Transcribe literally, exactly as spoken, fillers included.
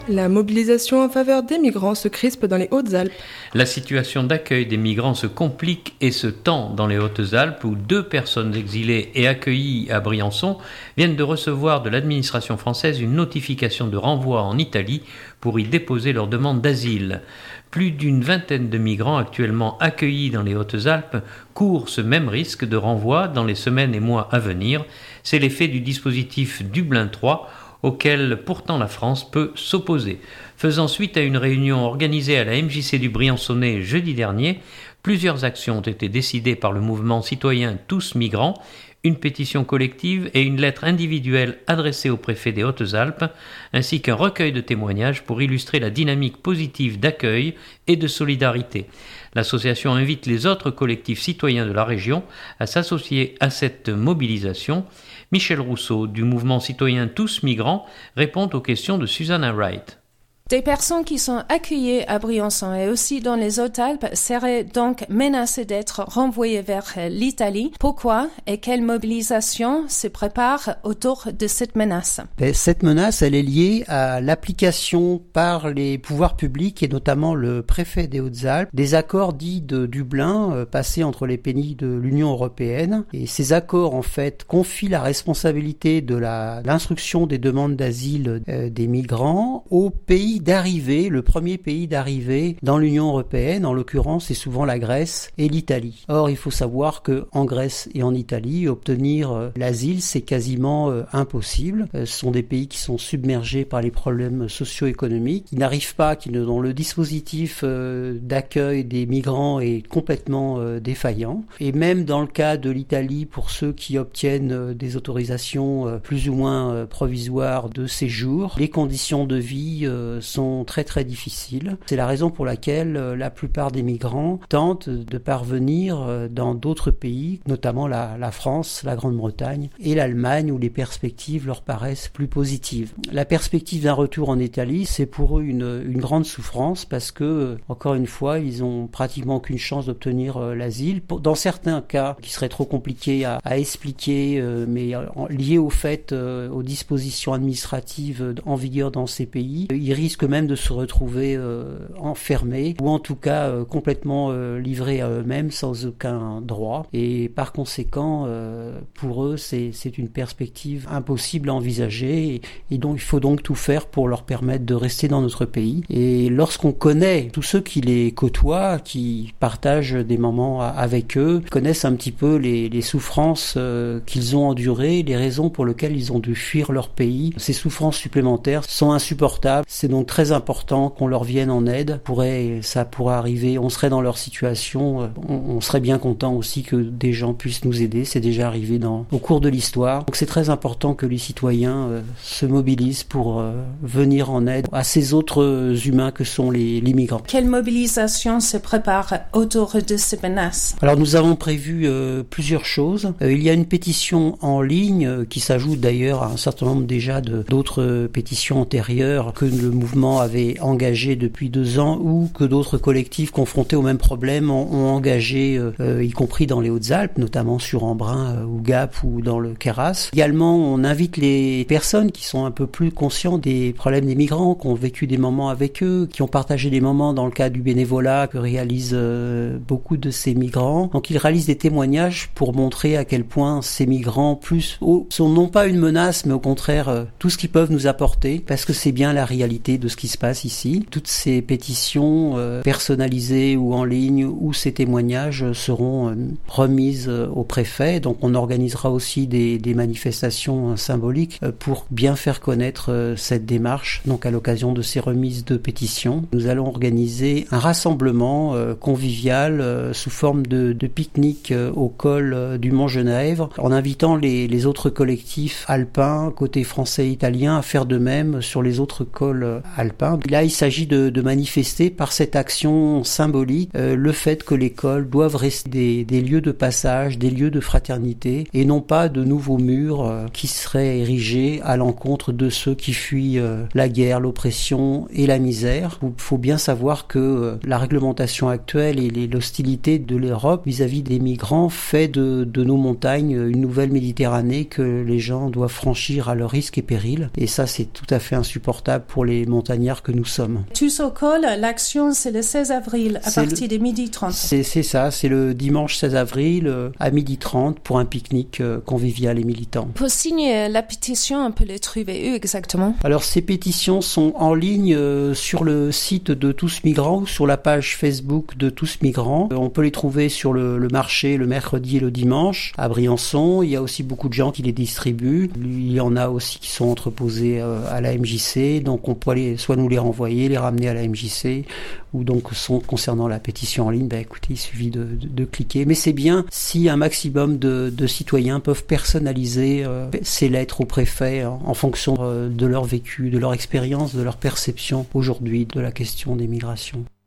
La mobilisation en faveur des migrants se crispe dans les Hautes-Alpes. La situation d'accueil des migrants se complique et se tend dans les Hautes-Alpes où deux personnes exilées et accueillies à Briançon viennent de recevoir de l'administration française une notification de renvoi en Italie pour y déposer leur demande d'asile. Plus d'une vingtaine de migrants actuellement accueillis dans les Hautes-Alpes courent ce même risque de renvoi dans les semaines et mois à venir. C'est l'effet du dispositif Dublin trois auquel pourtant la France peut s'opposer. Faisant suite à une réunion organisée à la M J C du Briançonnais jeudi dernier, plusieurs actions ont été décidées par le mouvement citoyen Tous Migrants, une pétition collective et une lettre individuelle adressée au préfet des Hautes-Alpes, ainsi qu'un recueil de témoignages pour illustrer la dynamique positive d'accueil et de solidarité. L'association invite les autres collectifs citoyens de la région à s'associer à cette mobilisation. Michel Rousseau, du mouvement citoyen Tous Migrants, répond aux questions de Susanna Wright. Des personnes qui sont accueillies à Briançon et aussi dans les Hautes-Alpes seraient donc menacées d'être renvoyées vers l'Italie. Pourquoi et quelle mobilisation se prépare autour de cette menace? Cette menace, elle est liée à l'application par les pouvoirs publics et notamment le préfet des Hautes-Alpes des accords dits de Dublin euh, passés entre les pays de l'Union européenne. Et ces accords, en fait, confient la responsabilité de la, l'instruction des demandes d'asile euh, des migrants aux pays d'arrivée, le premier pays d'arrivée dans l'Union européenne, en l'occurrence c'est souvent la Grèce et l'Italie. Or il faut savoir que en Grèce et en Italie, obtenir euh, l'asile c'est quasiment euh, impossible. Euh, ce sont des pays qui sont submergés par les problèmes socio-économiques, qui n'arrivent pas, qui ne, dont le dispositif euh, d'accueil des migrants est complètement euh, défaillant. Et même dans le cas de l'Italie, pour ceux qui obtiennent euh, des autorisations euh, plus ou moins euh, provisoires de séjour, les conditions de vie euh, sont très très difficiles. C'est la raison pour laquelle euh, la plupart des migrants tentent de parvenir euh, dans d'autres pays, notamment la, la France, la Grande-Bretagne et l'Allemagne où les perspectives leur paraissent plus positives. La perspective d'un retour en Italie, c'est pour eux une, une grande souffrance parce que, euh, encore une fois, ils ont pratiquement aucune chance d'obtenir euh, l'asile. Pour, dans certains cas qui seraient trop compliqués à, à expliquer, euh, mais euh, liés au fait, euh, aux dispositions administratives euh, en vigueur dans ces pays, euh, ils risquent même de se retrouver euh, enfermés ou en tout cas euh, complètement euh, livrés à eux-mêmes sans aucun droit. Et par conséquent, euh, pour eux, c'est, c'est une perspective impossible à envisager et, et donc il faut donc tout faire pour leur permettre de rester dans notre pays. Et lorsqu'on connaît tous ceux qui les côtoient, qui partagent des moments avec eux, connaissent un petit peu les, les souffrances euh, qu'ils ont endurées, les raisons pour lesquelles ils ont dû fuir leur pays, ces souffrances supplémentaires sont insupportables. C'est donc très important qu'on leur vienne en aide. Pourrait, ça pourrait arriver, on serait dans leur situation, on, on serait bien content aussi que des gens puissent nous aider. C'est déjà arrivé dans, au cours de l'histoire. Donc c'est très important que les citoyens euh, se mobilisent pour euh, venir en aide à ces autres humains que sont les, les migrants. Quelle mobilisation se prépare autour de ces menaces? Alors nous avons prévu euh, plusieurs choses. Euh, il y a une pétition en ligne euh, qui s'ajoute d'ailleurs à un certain nombre déjà de, d'autres euh, pétitions antérieures que le mouvement avait engagé depuis deux ans ou que d'autres collectifs confrontés au même problème ont, ont engagé, euh, y compris dans les Hautes-Alpes, notamment sur Embrun euh, ou Gap ou dans le Queyras. Également, on invite les personnes qui sont un peu plus conscientes des problèmes des migrants, qui ont vécu des moments avec eux, qui ont partagé des moments dans le cadre du bénévolat que réalisent euh, beaucoup de ces migrants. Donc ils réalisent des témoignages pour montrer à quel point ces migrants plus oh, sont non pas une menace, mais au contraire euh, tout ce qu'ils peuvent nous apporter, parce que c'est bien la réalité de ce qui se passe ici. Toutes ces pétitions euh, personnalisées ou en ligne ou ces témoignages seront euh, remises euh, au préfet. Donc on organisera aussi des, des manifestations euh, symboliques euh, pour bien faire connaître euh, cette démarche. Donc à l'occasion de ces remises de pétitions, nous allons organiser un rassemblement euh, convivial euh, sous forme de, de pique-nique euh, au col euh, du Mont-Genèvre, en invitant les, les autres collectifs alpins, côté français et italien, à faire de même sur les autres cols euh, alpins. Là, il s'agit de, de manifester par cette action symbolique euh, le fait que les cols doivent rester des, des lieux de passage, des lieux de fraternité, et non pas de nouveaux murs euh, qui seraient érigés à l'encontre de ceux qui fuient euh, la guerre, l'oppression et la misère. Il faut bien savoir que euh, la réglementation actuelle et les, l'hostilité de l'Europe vis-à-vis des migrants fait de, de nos montagnes une nouvelle Méditerranée que les gens doivent franchir à leur risque et péril. Et ça, c'est tout à fait insupportable pour les montagnes montagnards que nous sommes. Tous au col, l'action c'est le seize avril à C'est partir le... de midi trente. C'est, c'est ça, c'est le dimanche seize avril euh, à midi trente pour un pique-nique euh, convivial et militant. Pour signer la pétition, on peut les trouver où exactement? Alors ces pétitions sont en ligne euh, sur le site de Tous Migrants ou sur la page Facebook de Tous Migrants. Euh, on peut les trouver sur le, le marché le mercredi et le dimanche à Briançon. Il y a aussi beaucoup de gens qui les distribuent. Il y en a aussi qui sont entreposés euh, à la M J C, donc on peut les, soit nous les renvoyer, les ramener à la M J C, ou donc sont, concernant la pétition en ligne, ben écoutez, il suffit de, de, de cliquer. Mais c'est bien si un maximum de, de citoyens peuvent personnaliser euh, ces lettres au préfet en, en fonction euh, de leur vécu, de leur expérience, de leur perception aujourd'hui de la question des migrations.